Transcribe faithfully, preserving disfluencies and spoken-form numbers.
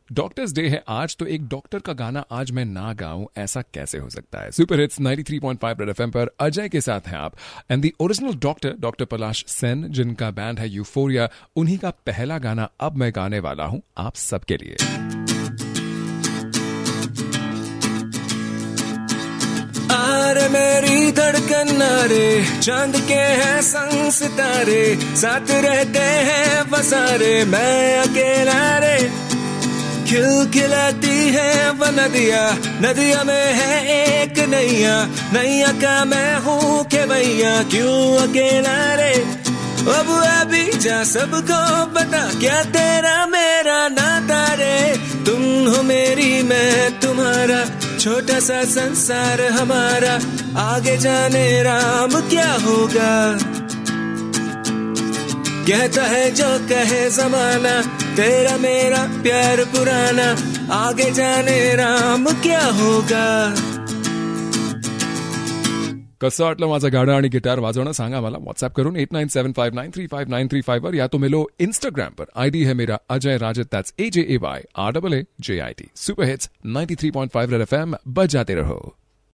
Doctors day है आज, तो एक डॉक्टर का गाना आज मैं ना गाऊं, ऐसा कैसे हो सकता है। Super hits ninety three point five red FM पर अजय के साथ हैं आप। And the original doctor doctor Palash Sen, जिनका बैंड है यूफोरिया, उन्हीं का पहला गाना अब मैं गाने वाला हूं आप सबके लिए। आरे मेरी धड़कन रे, चांद के हैं संग सितारे, साथ रहते हैं बसारे, मैं अकेला रे। खिलखिलाती है वो नदिया, नदिया में है एक नैया, नैया का मैं हूँ के भैया, क्यों अकेला रे। अब अभी जा सबको बता, क्या तेरा मेरा नाता रे। तुम हो मेरी मैं तुम्हारा, छोटा सा संसार हमारा, आगे जाने राम क्या होगा। कहता है जो कहे जमाना, तेरा मेरा प्यार पुराना, आगे जाने राम क्या होगा। कसं वाटलं माझं गाणं आणि गिटार वाजवणं सांगा मला व्हॉट्सअप करून eight nine seven five nine three five nine three five पर, या तो मिलो इंस्टाग्राम पर। आईडी है मेरा Ajay Raajit, that's A J A Y R double A J I T. Super hits ninety three point five red FM, बजाते रहो।